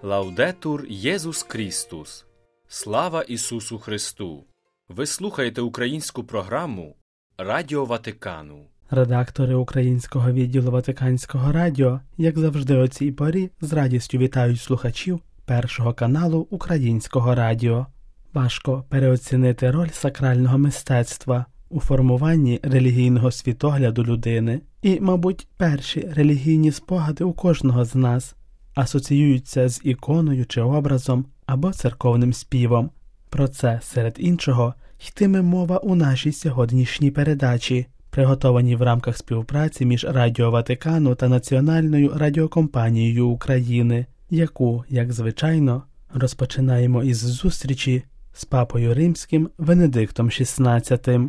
Лаудетур Єсус Крістус. Слава Ісусу Христу! Ви слухаєте українську програму Радіо Ватикану. Редактори українського відділу Ватиканського радіо, як завжди о цій порі, з радістю вітають слухачів Першого каналу Українського радіо. Важко переоцінити роль сакрального мистецтва у формуванні релігійного світогляду людини. І, мабуть, перші релігійні спогади у кожного з нас асоціюються з іконою чи образом або церковним співом. Про це, серед іншого, йтиме мова у нашій сьогоднішній передачі, приготованій в рамках співпраці між Радіо Ватикану та Національною радіокомпанією України, яку, як звичайно, розпочинаємо із зустрічі з Папою Римським Венедиктом XVI.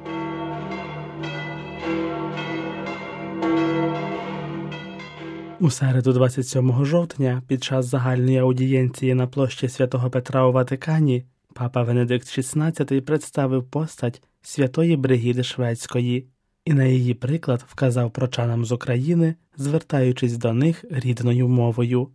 У середу 27 жовтня, під час загальної аудієнції на площі Святого Петра у Ватикані, Папа Венедикт XVI представив постать Святої Бригіди Шведської і на її приклад вказав прочанам з України, звертаючись до них рідною мовою.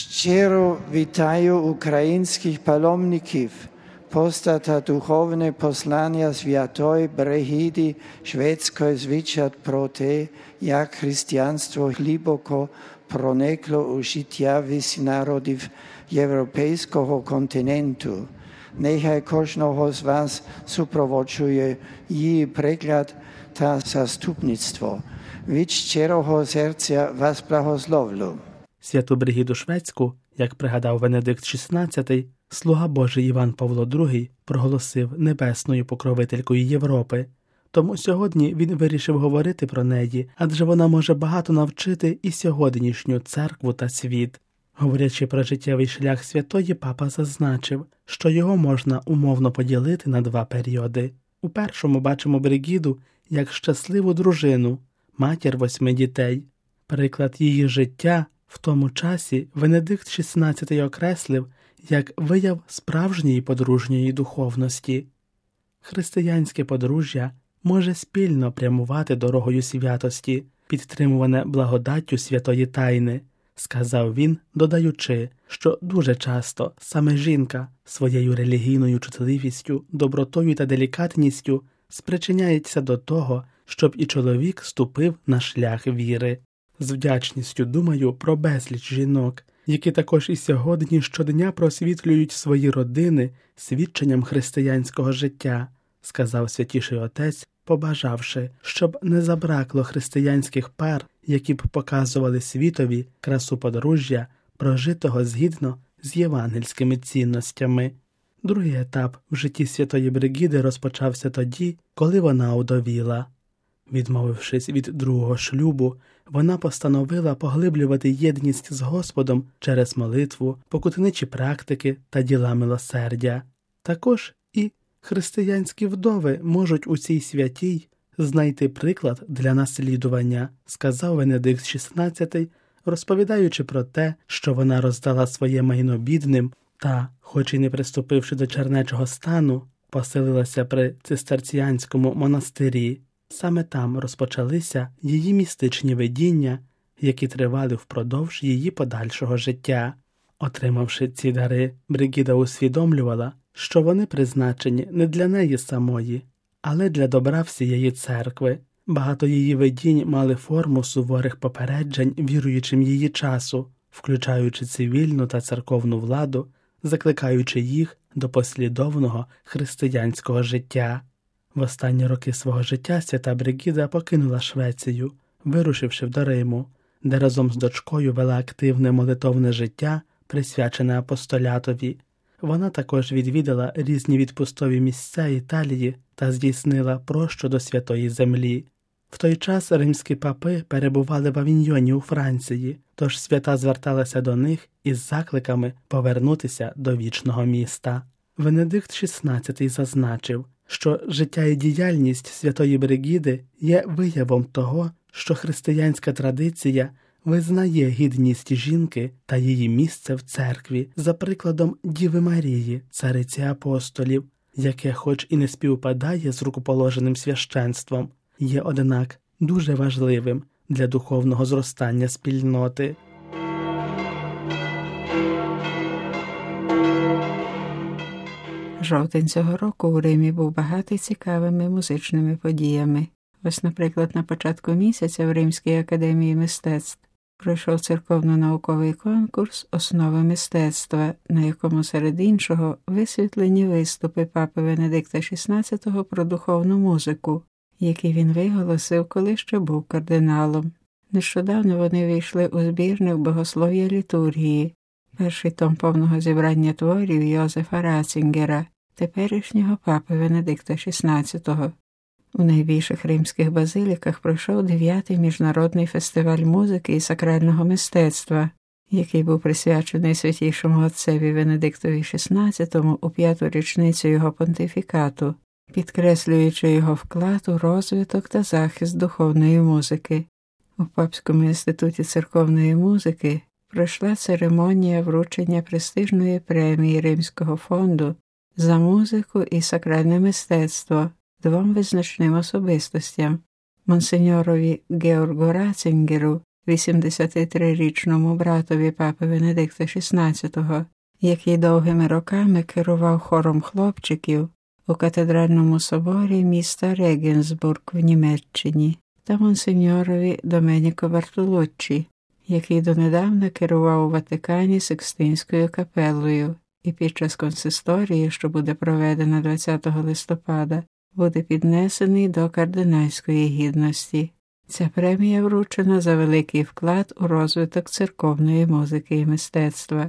Щиро вітаю українських паломників. Постать та духовне послання Святої Бригіди Шведської свідчать про те, як християнство глибоко проникло у життя всіх народів європейського континенту. Нехай кожного з вас супроводжує її приклад та заступництво. Від щирого серця вас благословлю. Святу Бригіду Шведську, як пригадав Венедикт XVI, слуга Божий Іван Павло II проголосив небесною покровителькою Європи. Тому сьогодні він вирішив говорити про неї, адже вона може багато навчити і сьогоднішню церкву та світ. Говорячи про життєвий шлях святої, папа зазначив, що його можна умовно поділити на два періоди. У першому бачимо Бригіду як щасливу дружину, матір 8 дітей. Приклад її життя в тому часі Венедикт XVI окреслив як вияв справжньої подружньої духовності. Християнське подружжя може спільно прямувати дорогою святості, підтримуване благодаттю святої тайни, сказав він, додаючи, що дуже часто саме жінка своєю релігійною чутливістю, добротою та делікатністю спричиняється до того, щоб і чоловік ступив на шлях віри. З вдячністю думаю про безліч жінок, які також і сьогодні щодня просвітлюють свої родини свідченням християнського життя, сказав Святіший Отець, побажавши, щоб не забракло християнських пар, які б показували світові красу подружжя, прожитого згідно з євангельськими цінностями. Другий етап в житті Святої Бригіди розпочався тоді, коли вона удовіла. Відмовившись від другого шлюбу, вона постановила поглиблювати єдність з Господом через молитву, покутничі практики та діла милосердя. Також і християнські вдови можуть у цій святій знайти приклад для наслідування, сказав Венедикт XVI, розповідаючи про те, що вона роздала своє майно бідним та, хоч і не приступивши до чернечого стану, поселилася при цистерціанському монастирі. Саме там розпочалися її містичні видіння, які тривали впродовж її подальшого життя. Отримавши ці дари, Бригіда усвідомлювала, що вони призначені не для неї самої, але для добра всієї церкви. Багато її видінь мали форму суворих попереджень віруючим її часу, включаючи цивільну та церковну владу, закликаючи їх до послідовного християнського життя. В останні роки свого життя свята Бригіда покинула Швецію, вирушивши до Риму, де разом з дочкою вела активне молитовне життя, присвячене апостолятові. Вона також відвідала різні відпустові місця Італії та здійснила прощу до Святої Землі. В той час римські папи перебували в Авіньйоні у Франції, тож свята зверталася до них із закликами повернутися до вічного міста. Венедикт XVI зазначив, що життя і діяльність Святої Бригіди є виявом того, що християнська традиція визнає гідність жінки та її місце в церкві за прикладом Діви Марії, цариці апостолів, яке хоч і не співпадає з рукоположеним священством, є, однак, дуже важливим для духовного зростання спільноти. Жовтень цього року у Римі був багатий цікавими музичними подіями. Ось, наприклад, на початку місяця в Римській академії мистецтв пройшов церковно-науковий конкурс «Основи мистецтва», на якому, серед іншого, висвітлені виступи папи Венедикта XVI про духовну музику, які він виголосив, коли ще був кардиналом. Нещодавно вони війшли у збірник богослов'я літургії, перший том повного зібрання творів Йозефа Ратцінгера, теперішнього папи Венедикта XVI. У найбільших римських базиліках пройшов 9-й міжнародний фестиваль музики і сакрального мистецтва, який був присвячений святійшому отцеві Венедиктові XVI у 5-ту річницю його понтифікату, підкреслюючи його вклад у розвиток та захист духовної музики. У Папському інституті церковної музики пройшла церемонія вручення престижної премії Римського фонду за музику і сакральне мистецтво двом визначним особистостям – монсеньорові Георгу Ратцінгеру, 83-річному братові папи Венедикта XVI, який довгими роками керував хором хлопчиків у катедральному соборі міста Регенсбург в Німеччині, та монсеньорові Доменіко Бартолуччі, який донедавна керував у Ватикані Сикстинською капелою і під час консисторії, що буде проведена 20 листопада, буде піднесений до кардинальської гідності. Ця премія вручена за великий вклад у розвиток церковної музики і мистецтва.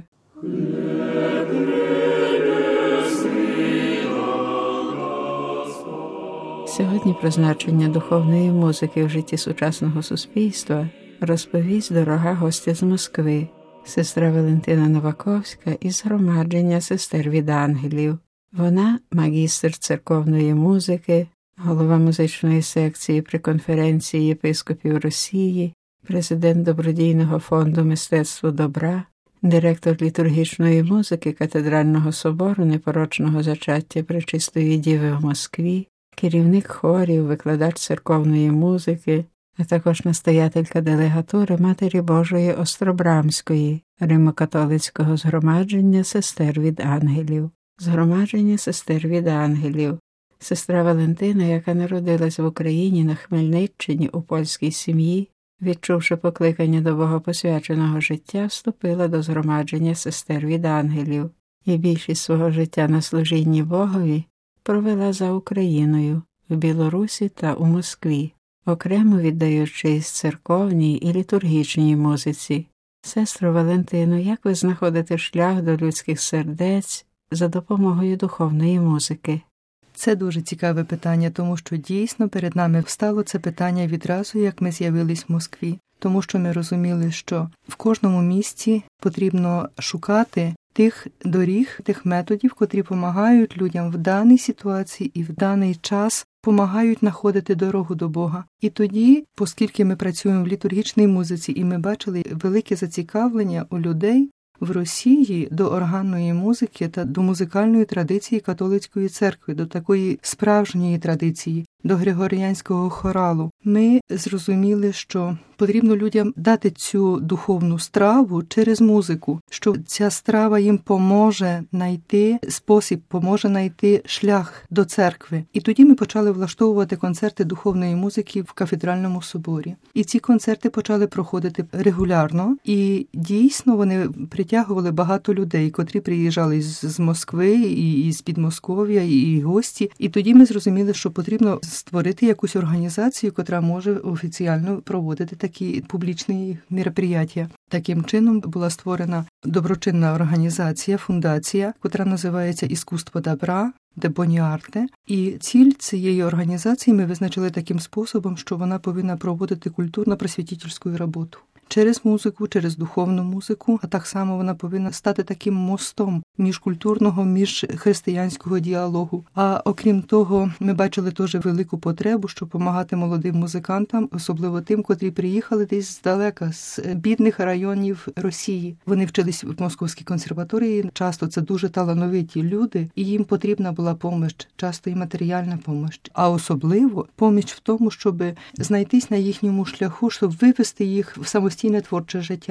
Сьогодні про значення духовної музики в житті сучасного суспільства розповість дорога гостя з Москви, сестра Валентина Новаковська із Згромадження сестер від ангелів. Вона – магістр церковної музики, голова музичної секції при конференції єпископів Росії, президент Добродійного фонду мистецтво добра, директор літургічної музики Катедрального собору Непорочного зачаття Пречистої Діви в Москві, керівник хорів, викладач церковної музики, а також настоятелька делегатури Матері Божої Остробрамської, Римо-католицького згромадження сестер від ангелів. Згромадження сестер від ангелів. Сестра Валентина, яка народилась в Україні на Хмельниччині у польській сім'ї, відчувши покликання до богопосвяченого життя, вступила до згромадження сестер від ангелів і більшість свого життя на служінні Богові провела за Україною, в Білорусі та у Москві, окремо віддаючись церковній і літургічній музиці. Сестро Валентино, як ви знаходите шлях до людських сердець за допомогою духовної музики? Це дуже цікаве питання, тому що дійсно перед нами встало це питання відразу, як ми з'явились в Москві. Тому що ми розуміли, що в кожному місті потрібно шукати тих доріг, тих методів, котрі допомагають людям в даній ситуації і в даний час допомагають знаходити дорогу до Бога. І тоді, оскільки ми працюємо в літургічній музиці, і ми бачили велике зацікавлення у людей в Росії до органної музики та до музикальної традиції католицької церкви, до такої справжньої традиції, до григоріанського хоралу, ми зрозуміли, що потрібно людям дати цю духовну страву через музику, що ця страва їм поможе знайти спосіб, поможе знайти шлях до церкви. І тоді ми почали влаштовувати концерти духовної музики в кафедральному соборі. І ці концерти почали проходити регулярно, і дійсно вони притягували багато людей, котрі приїжджали з Москви, і з Підмосков'я, і гості. І тоді ми зрозуміли, що потрібно створити якусь організацію, котра може офіційно проводити такі публічні мероприятия. Таким чином була створена доброчинна організація, фундація, котра називається «Іскусство добра», де Боніарте. І ціль цієї організації ми визначили таким способом, що вона повинна проводити культурно-просвітительську роботу. Через музику, через духовну музику, а так само вона повинна стати таким мостом міжкультурного, міжхристиянського діалогу. А окрім того, ми бачили теж велику потребу, щоб допомагати молодим музикантам, особливо тим, котрі приїхали десь здалека, з бідних районів Росії. Вони вчились в Московській консерваторії, часто це дуже талановиті люди, і їм потрібна була помощь, часто і матеріальна помощь. А особливо помощь в тому, щоб знайтись на їхньому шляху, щоб вивести їх в самостійне творче життя.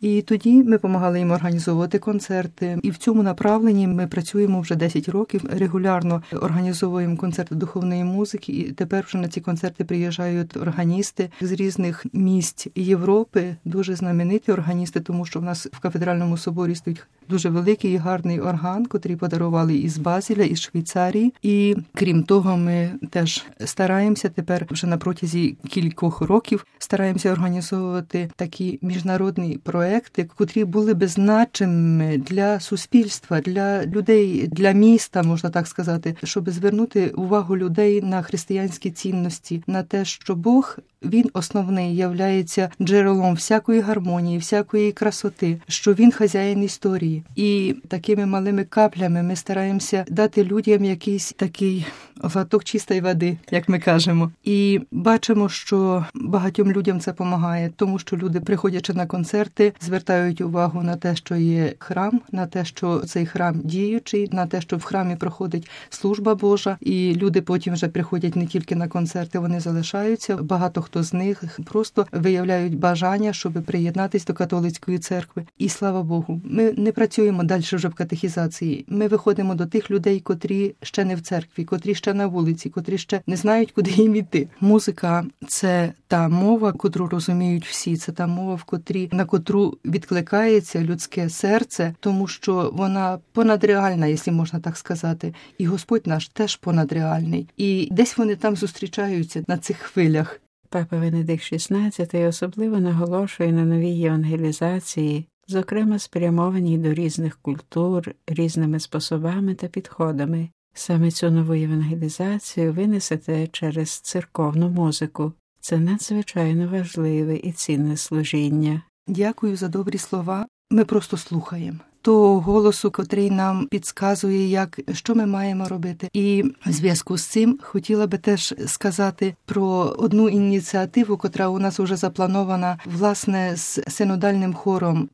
І тоді ми допомагали їм організовувати концерти. І в цьому направленні ми працюємо вже 10 років, регулярно організовуємо концерти духовної музики, і тепер вже на ці концерти приїжджають органісти з різних місць Європи, дуже знамениті органісти, тому що в нас в кафедральному соборі стоїть дуже великий і гарний орган, котрий подарували із Базеля, із Швейцарії. І крім того, ми теж стараємося тепер вже на протязі кількох років стараємося організовувати такі міжнародні проекти, котрі були би значимими для суспільства, для людей, для міста, можна так сказати, щоб звернути увагу людей на християнські цінності, на те, що Бог, Він основний, являється джерелом всякої гармонії, всякої красоти, що Він хазяїн історії. І такими малими каплями ми стараємося дати людям якийсь такий глоток чистої води, як ми кажемо. І бачимо, що багатьом людям це допомагає, тому що люди, приходячи на концерти, звертають увагу на те, що є храм, на те, що цей храм діючий, на те, що в храмі проходить служба Божа, і люди потім вже приходять не тільки на концерти, вони залишаються. Багато хто з них просто виявляють бажання, щоб приєднатись до католицької церкви. І слава Богу, ми не працюємо далі вже в катехізації. Ми виходимо до тих людей, котрі ще не в церкві, котрі ще на вулиці, котрі ще не знають, куди їм іти. Музика – це та мова, котру розуміють всі, це та мова, на котру відкликається людське серце, тому що вона понадреальна, якщо можна так сказати. І Господь наш теж понадреальний. І десь вони там зустрічаються на цих хвилях. Папа Венедикт XVI особливо наголошує на новій євангелізації, зокрема спрямованій до різних культур, різними способами та підходами. Саме цю нову євангелізацію ви несете через церковну музику. Це надзвичайно важливе і цінне служіння. Дякую за добрі слова. Ми просто слухаємо того голосу, котрий нам підказує, що ми маємо робити. І в зв'язку з цим хотіла би теж сказати про одну ініціативу, котра у нас вже запланована, власне, з синодальним хором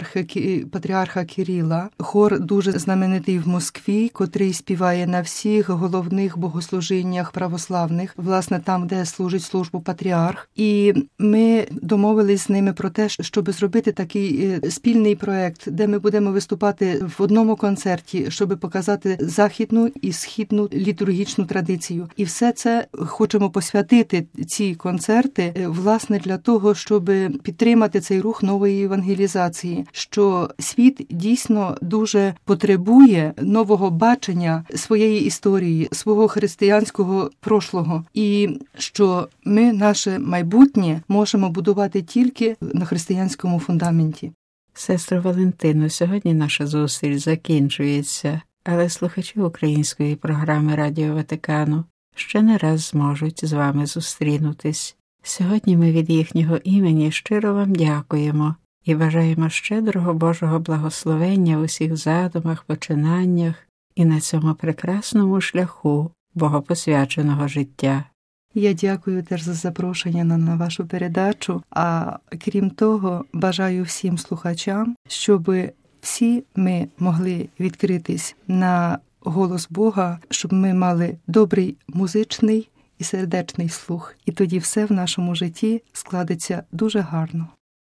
патріарха Кирила. Хор дуже знаменитий в Москві, котрий співає на всіх головних богослужіннях православних, власне, там, де служить службу патріарх. І ми домовились з ними про те, щоб зробити такий спільний проект, де ми будемо виступати в одному концерті, щоб показати західну і східну літургічну традицію. І все це хочемо посвятити, ці концерти, власне, для того, щоб підтримати цей рух нової евангелізації, що світ дійсно дуже потребує нового бачення своєї історії, свого християнського прошлого, і що ми наше майбутнє можемо будувати тільки на християнському фундаменті. Сестро Валентино, сьогодні наша зустріч закінчується, але слухачі української програми Радіо Ватикану ще не раз зможуть з вами зустрінутись. Сьогодні ми від їхнього імені щиро вам дякуємо і бажаємо щедрого Божого благословення в усіх задумах, починаннях і на цьому прекрасному шляху богопосвяченого життя. Я дякую теж за запрошення на вашу передачу, а крім того, бажаю всім слухачам, щоб всі ми могли відкритись на голос Бога, щоб ми мали добрий музичний і сердечний слух. І тоді все в нашому житті складеться дуже гарно.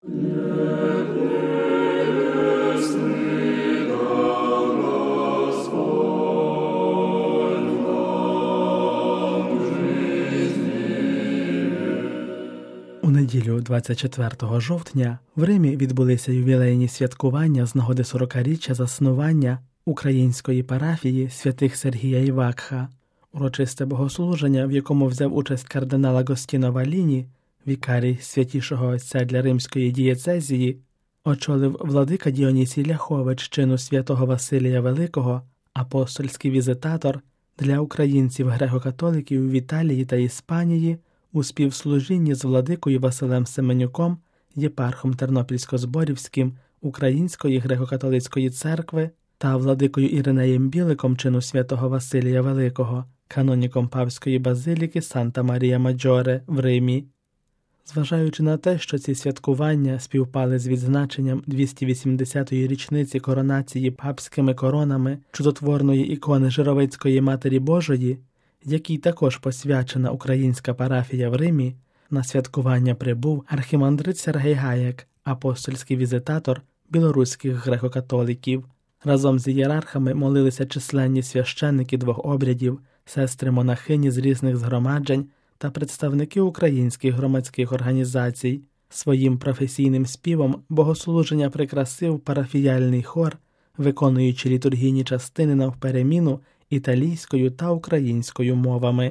У неділю 24 жовтня в Римі відбулися ювілейні святкування з нагоди 40-річчя заснування української парафії святих Сергія і Вакха. Урочисте богослуження, в якому взяв участь кардинал Агостіно Валіні, вікарій Святішого Отця для Римської дієцезії, очолив владика Діонісій Ляхович чину святого Василія Великого, апостольський візитатор для українців греко-католиків в Італії та Іспанії у співслужінні з владикою Василем Семенюком, єпархом Тернопільсько-Зборівським Української греко-католицької церкви та владикою Іринеєм Біликом чину святого Василія Великого, каноніком Павської базиліки Санта-Марія-Маджоре в Римі. Зважаючи на те, що ці святкування співпали з відзначенням 280-ї річниці коронації папськими коронами чудотворної ікони Жировицької Матері Божої, якій також посвячена українська парафія в Римі, на святкування прибув архімандрит Сергій Гаєк, апостольський візитатор білоруських греко-католиків. Разом з ієрархами молилися численні священники двох обрядів, сестри-монахині з різних згромаджень та представники українських громадських організацій. Своїм професійним співом богослуження прикрасив парафіяльний хор, виконуючи літургійні частини навпереміну італійською та українською мовами.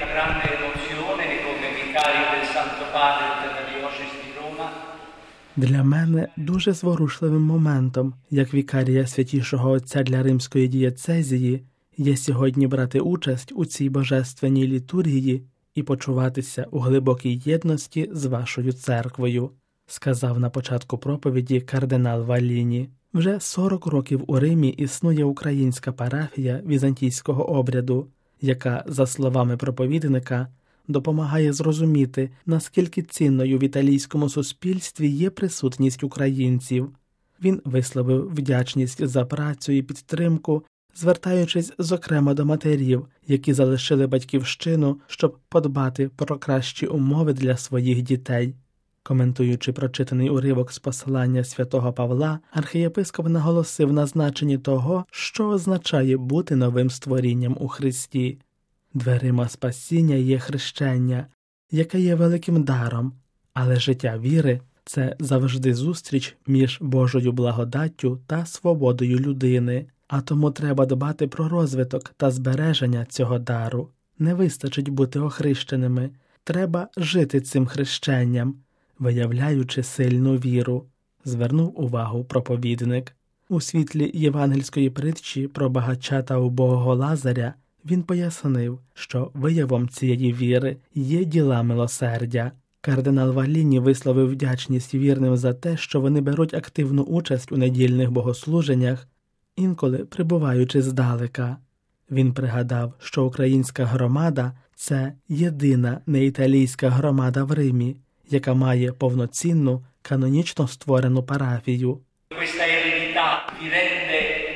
Для мене дуже зворушливим моментом, як вікарія Святішого Отця для Римської дієцезії, є сьогодні брати участь у цій божественній літургії і почуватися у глибокій єдності з вашою церквою, сказав на початку проповіді кардинал Валліні. Вже 40 років у Римі існує українська парафія візантійського обряду, яка, за словами проповідника, допомагає зрозуміти, наскільки цінною в італійському суспільстві є присутність українців. Він висловив вдячність за працю і підтримку, звертаючись зокрема до матерів, які залишили батьківщину, щоб подбати про кращі умови для своїх дітей. Коментуючи прочитаний уривок з послання святого Павла, архієпископ наголосив на значенні того, що означає бути новим створінням у Христі. Дверима спасіння є хрещення, яке є великим даром, але життя віри – це завжди зустріч між Божою благодаттю та свободою людини, а тому треба дбати про розвиток та збереження цього дару. Не вистачить бути охрещеними, треба жити цим хрещенням, виявляючи сильну віру, звернув увагу проповідник. У світлі євангельської притчі про багача та убогого Лазаря він пояснив, що виявом цієї віри є діла милосердя. Кардинал Валліні висловив вдячність вірним за те, що вони беруть активну участь у недільних богослуженнях, інколи прибуваючи здалека. Він пригадав, що українська громада – це єдина неіталійська громада в Римі, яка має повноцінну, канонічно створену парафію. Questa eredità vi rende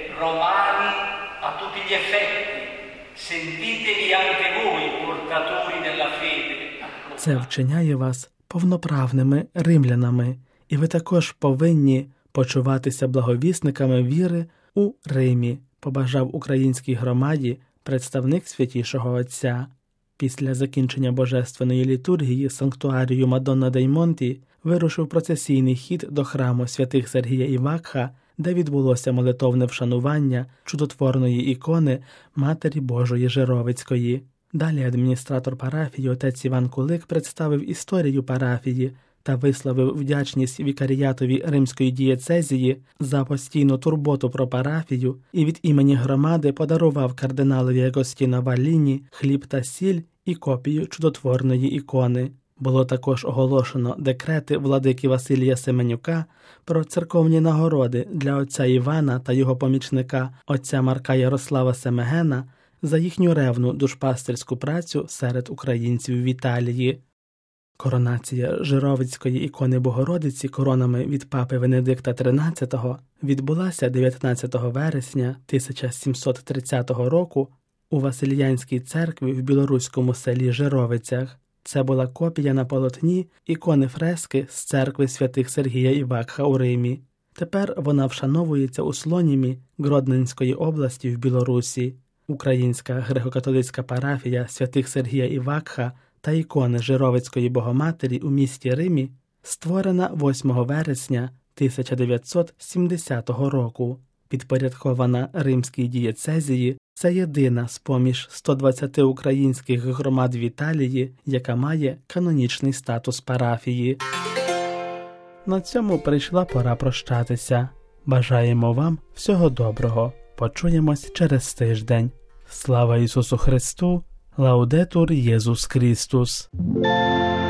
romani a tutti gli effetti. Sentitevi anche voi portatori della fede. Це вчиняє вас повноправними римлянами, і ви також повинні почуватися благовісниками віри у Римі, побажав українській громаді представник Святішого Отця. Після закінчення божественної літургії санктуарію Мадонна дей Монті вирушив процесійний хід до храму святих Сергія і Вакха, де відбулося молитовне вшанування чудотворної ікони Матері Божої Жировицької. Далі адміністратор парафії отець Іван Кулик представив історію парафії та висловив вдячність вікаріятові Римської дієцезії за постійну турботу про парафію і від імені громади подарував кардиналові Агостіно Валліні хліб та сіль і копію чудотворної ікони. Було також оголошено декрети владики Василія Семенюка про церковні нагороди для отця Івана та його помічника отця Марка Ярослава Семегена за їхню ревну душпастерську працю серед українців в Італії. Коронація Жировицької ікони Богородиці коронами від папи Венедикта XIII відбулася 19 вересня 1730 року у Васильянській церкві в білоруському селі Жировицях. Це була копія на полотні ікони-фрески з церкви святих Сергія і Вакха у Римі. Тепер вона вшановується у Слонімі Гродненської області в Білорусі. Українська греко-католицька парафія святих Сергія і Вакха та ікони Жировицької Богоматері у місті Римі створена 8 вересня 1970 року. Підпорядкована Римській дієцезії, це єдина з-поміж 120 українських громад в Італії, яка має канонічний статус парафії. На цьому прийшла пора прощатися. Бажаємо вам всього доброго. Почуємось через тиждень. Слава Ісусу Христу! Лаудетур Єсус Христос!